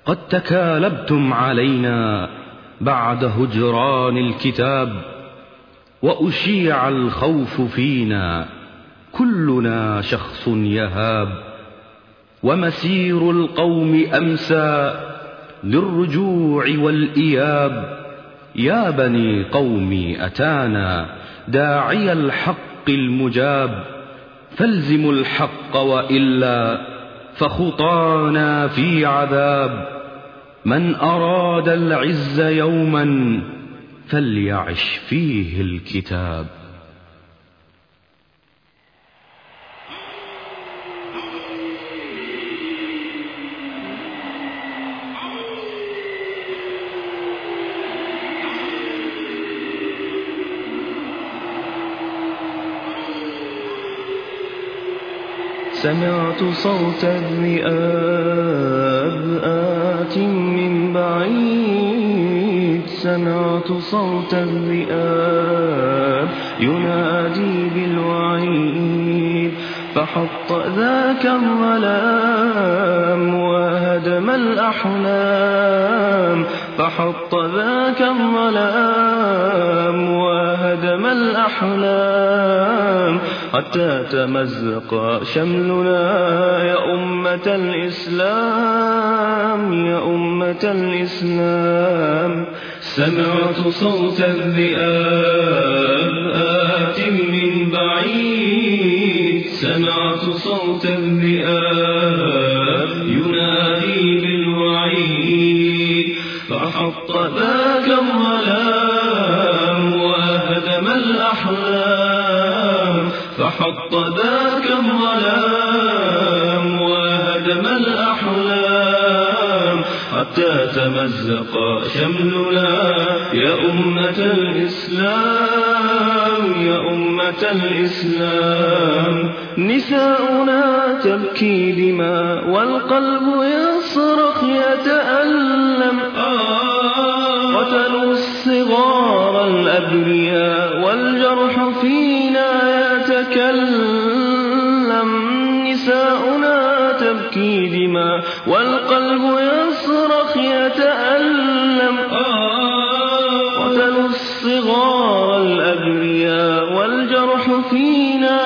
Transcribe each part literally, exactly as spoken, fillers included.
قد تكالبتم علينا بعد هجران الكتاب، وأشيع الخوف فينا كلنا شخص يهاب، ومسير القوم أمسى للرجوع والإياب. يا بني قومي أتانا داعي الحق المجاب، فالزموا الحق وإلا فخطانا في عذاب. من أراد العز يوما فليعش فيه الكتاب. سمعت صوت الذئاب آت من بعيد، سمعت صوت الذئاب ينادي بالوعيد، فحط ذاك الظلام وهدم الأحلام، فحط ذاك الظلام وهدم الأحلام، حتى تمزق شملنا يا أمة الإسلام، يا أمة الإسلام. سمعت صوت الذئاب آت من بعيد، سمعت صوت الذئاب ينادي بالوعيد، فحط ذاك الظلام وهدم الأحلام، فحط ذاك الظلام وهدم الأحلام، حتى تمزق شملنا يا أمة الإسلام، يا أمة الإسلام. نساؤنا تبكي دماء والقلب يصرخ يتألم، قتلوا الصغار الأبرياء والجرح فينا يتكلم. نساؤنا تبكي دماء والقلب يصرخ يتألم، قتلوا الصغار الأبرياء والجرح فينا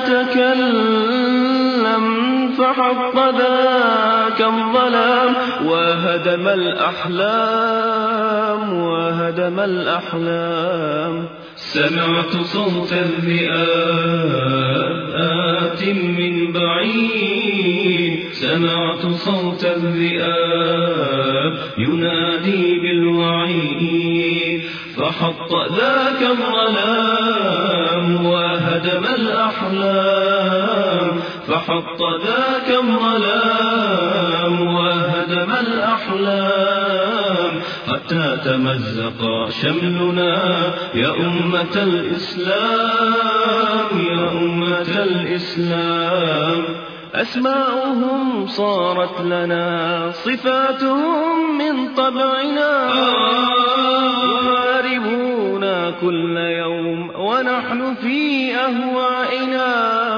يتكلم، فحق ذاك الظلام وهدم الأحلام، وهدم الأحلام. سمعت صوت الذئاب آت من بعيد، سمعت صوت الذئاب ينادي بالوعيد، فحط ذاك الظلام وهدم الأحلام، فحط ذاك الظلام وهدم الأحلام، حتى تمزق شملنا يا أمة الإسلام، يا أمة الإسلام. أسماؤهم صارت لنا، صفاتهم من طبعنا، يحاربونا كل يوم ونحن في أهوائنا.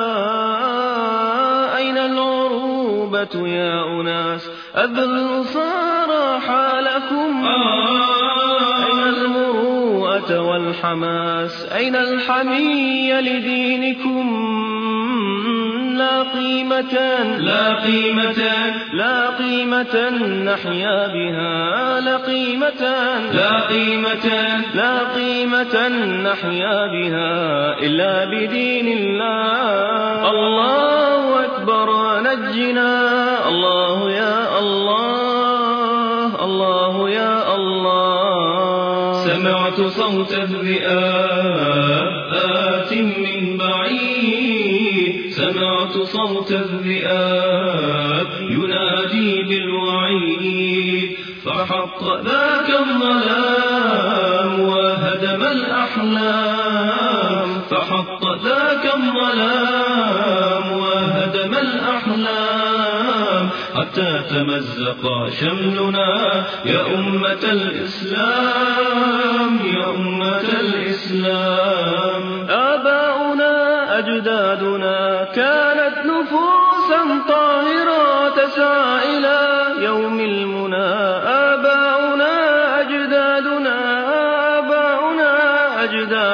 أين العروبة يا أناس؟ أذل صار حالكم. أين المروءة والحماس؟ أين الحمية لدينكم؟ لا قيمة، لا قيمة، لا قيمة نحيا بها، لا قيمة، لا قيمة، لا قيمة نحيا بها إلا بدين الله. الله أكبر نجنا، الله يا الله، الله يا الله. سمعت صوت الذئاب آت من بعيد، سمعت صوت الذئاب ينادي بالوعيد، فحط ذاك الظلام وهدم الأحلام، فحط ذاك الظلام وهدم الأحلام، حتى تمزق شملنا يا أمة الإسلام، يا أمة الإسلام. آباؤنا أجدادنا كانت نفوسا طاهرة تسعى إلى يوم المنى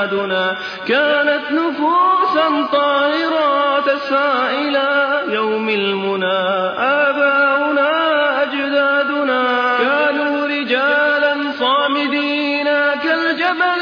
أجدادنا كانت نفوسا طاهرة تسعى إلى يوم المنى. آباؤنا أجدادنا كانوا رجالا صامدين كالجبل،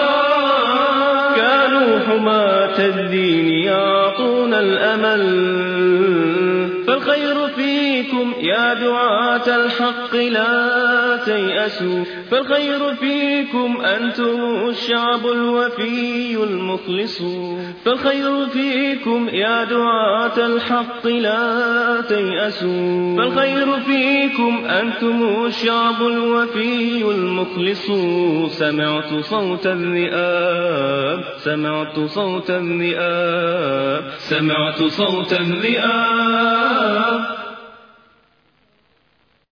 كانوا حماة الدين يعطون الأمل. فالخير فيكم يا دعاة الحق لا تيأسوا، فالخير فيكم أنتم الشعب الوفي المخلص. فالخير فيكم يا دعاة الحق لا تيأسوا، فالخير فيكم أنتم الشعب الوفي المخلص. سمعت صوت الذئاب، سمعت صوت الذئاب، سمعت صوت الذئاب